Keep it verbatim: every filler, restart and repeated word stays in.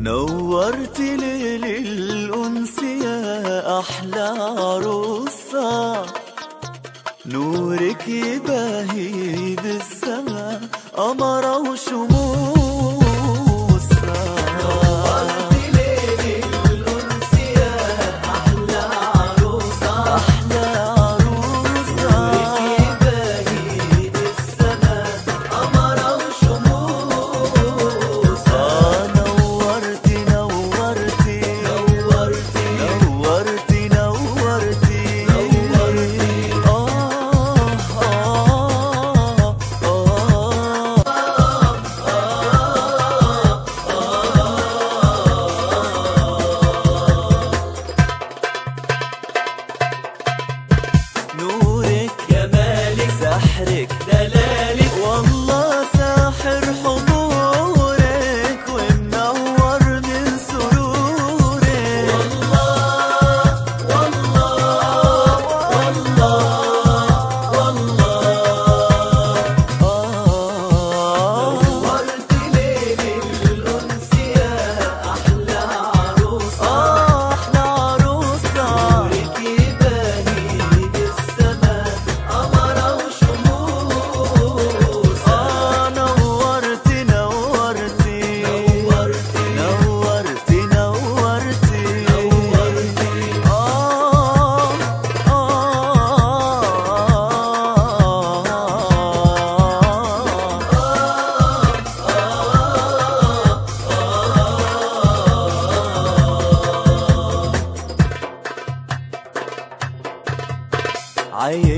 نورت ليل الأنس يا أحلى عروسة، نورك يباهي بالسما قمرة وشموسة. نورت ليل الأنس يا أحلى عروسة، أحلى عروسة، نورك يباهي بالسما قمرة وشموسة. نورتي نورتي نورتي نورتي نورتي نورتي نورك جمالك سحرك دلالك، والله ساحر حضورك ومنور من سرورك. والله والله والله والله نورت ليل الأنس يا أحلى عروسة، أحلى عروسة، نورك يباهي بالسما قمرة وشموسة. نورتي نورتي نورتي نورتي نورتي نورتي عايش